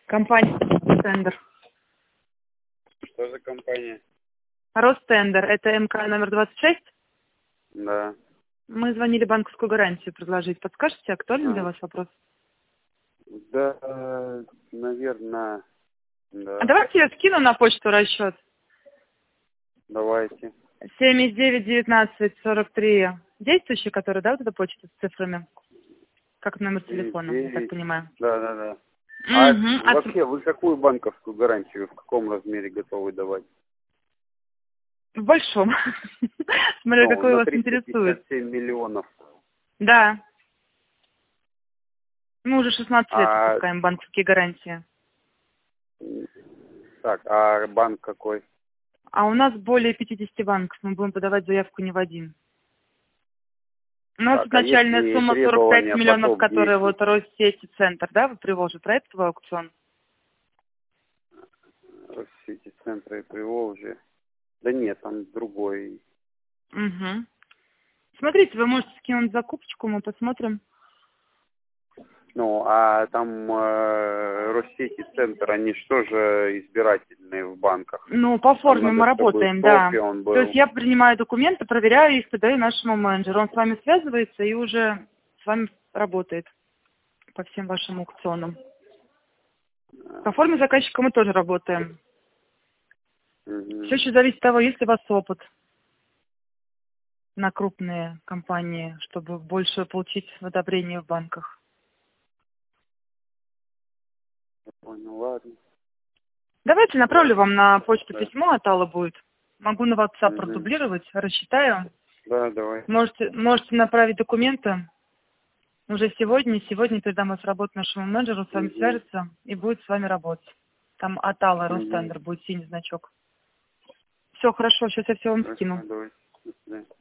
Компания Ростендер. Что за компания? Ростендер. Это МК номер 26? Да. Мы звонили банковскую гарантию предложить. Подскажете, актуальный для вас вопрос? Да, наверное, да. А давайте я скину на почту расчет. Давайте. 791943. Действующий, который, да, вот эта почта с цифрами? Как номер телефона, я так понимаю. Да. Угу. Вообще, вы какую банковскую гарантию, в каком размере готовы давать? В большом. Смотря какой На вас интересует. 357 миллионов. Да. Мы уже 16 лет выпускаем банковские гарантии. Так, а банк какой? А у нас более 50 банков. Мы будем подавать заявку не в один. У нас Так, начальная если сумма 45 требования миллионов, потом которая есть? вот Россети Центр, да, вы привозите, про это твой аукцион? Россети Центра и Приволжья. Да нет, там другой. Угу. Смотрите, вы можете скинуть закупочку, мы посмотрим. Ну, а там Россети Центр, они что же избирательные в банках? Ну, по форме Там мы надо, чтобы работаем, в да. топе он был. То есть я принимаю документы, проверяю их, подаю нашему менеджеру. Он с вами связывается и уже с вами работает по всем вашим аукционам. По форме заказчика мы тоже работаем. Все еще зависит от того, есть ли у вас опыт на крупные компании, чтобы больше получить одобрение в банках. Понял, ладно. Давайте направлю вам на почту письмо, от Аллы будет. Могу на WhatsApp продублировать, рассчитаю. Да, давай. Можете направить документы уже сегодня. Сегодня передам вас работу нашему менеджеру, с вами свяжется и будет с вами работать. Там от Аллы Ростендер будет синий значок. Все, хорошо, сейчас я все вам скину. Давай. До свидания.